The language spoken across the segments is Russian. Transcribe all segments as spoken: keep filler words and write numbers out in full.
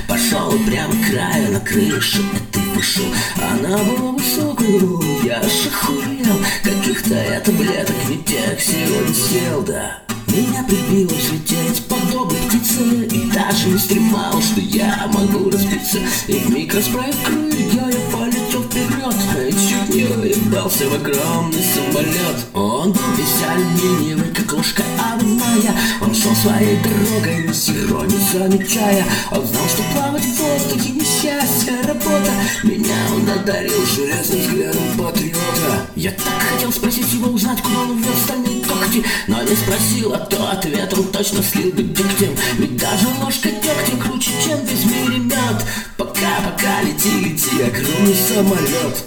Пошел прямо к краю на крышу этой вышел. Она была высокую, я аж охуел. Каких-то я таблеток ведь я сегодня съел, да. Меня прибилось лететь подобно птице, и даже не стремал, что я могу разбиться. И вмиг расправив крылья, я полетел вперед, и чуть не уебался в огромный самолет. Он был весь алюминиевый, как ложка обувная. Он шел своей дорогой, всего не замечая. Он знал, что плавать в воздухе несчастье, работа. Меня он одарил железным взглядом патриота. Я так хотел спросить его, узнать, куда он увез стальные когти, но не спросил, а то ответ он точно слил бы дегтем. Ведь даже ложка дегтя круче, чем весь в мире мед. Пока-пока, лети, лети, огромный самолет.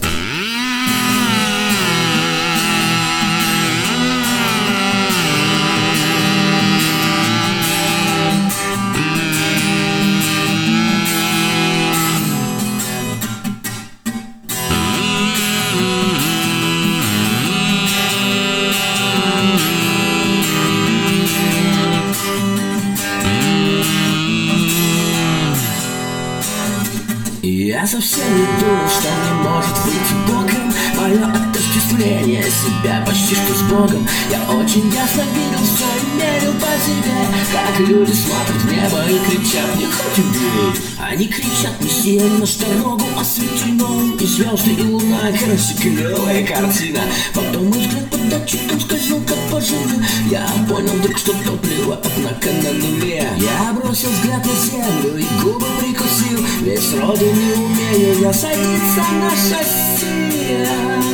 Я совсем не думал, что мне может выйти боком мое отождествление себя почти что с Богом. Я очень ясно видел все и мерил по себе, как люди смотрят в небо и кричат: не хоть убей. Они кричат: неси наш дорогу осветленную, и звезды, и луна, короче, клевая картина. Потом мой взгляд под датчиком скользнул как по живу. Я понял вдруг, что топливо, однако на нуле. Я бросил взгляд на землю и губы прикусил. Весь роду не умею я садиться на шасси.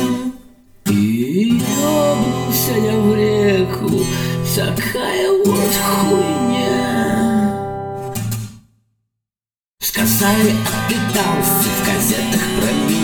И ёбнулся я в реку, такая вот хуйня. Сказали, отпитался в газетах про меня.